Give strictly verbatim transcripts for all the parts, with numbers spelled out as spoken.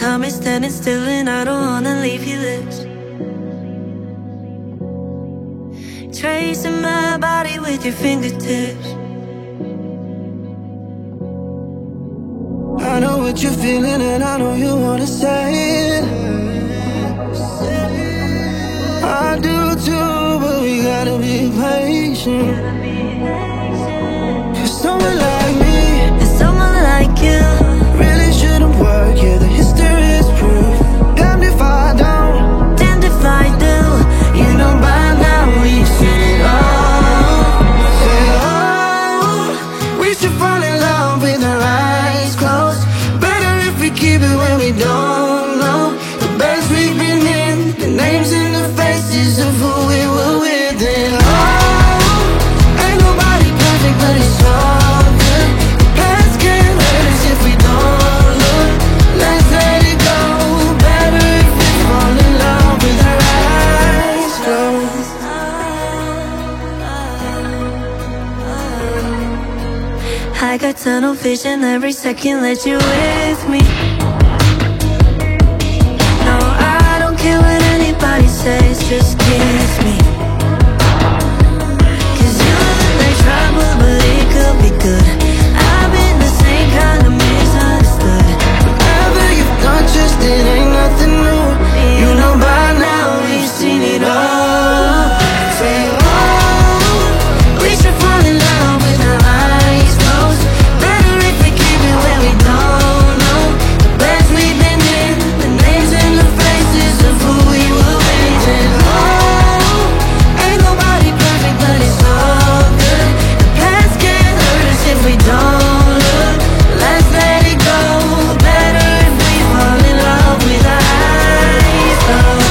time is standing still and I don't wanna leave your lips. Tracing my body with your fingertips. I know what you're feeling and I know you wanna say it. I do too, but we gotta be patient. Cause someone like me And someone like you really shouldn't work, yeah, the history is proof. Damned if I don't, damned if I do. you know by now we've seen it all. Say, oh, we should fall in love with our eyes closed. Better if we keep it when we don't know the best we've been in, the names and the faces of who we were with. And oh, ain't nobody perfect, but it's all good. The past can't hurt us if we don't look. Let's let it go. Better if we fall in love with our eyes closed. I got tunnel vision every second that you're with me. No, I don't care what anybody says, just kiss me. Cause you look like trouble, but it could be good. I've been the same kind of misunderstood. Whatever you've done, just it ain't nothing new. You know by now we've seen it all. Say, oh, we should fall in love with our eyes closed. Better if we keep it where we don't know the best we've been in, the names and the faces of who we were with. And oh, ain't nobody perfect, but it's all good. The past can't hurt us if we don't look. Let's let it go. Better if we fall in love with our eyes closed.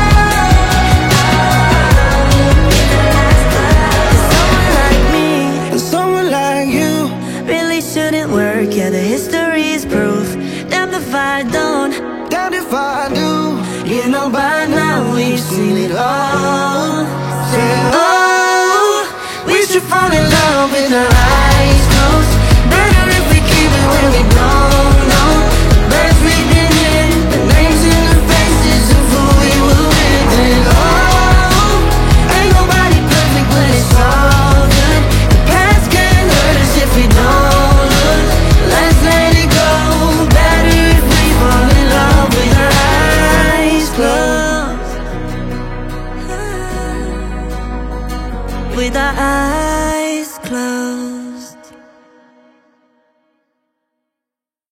Someone like me And someone like you really shouldn't work, yeah, the history is proof. Damned if I don't, damned if I do. You know by now we've seen it all. Say, oh, we should fall in love with our eyes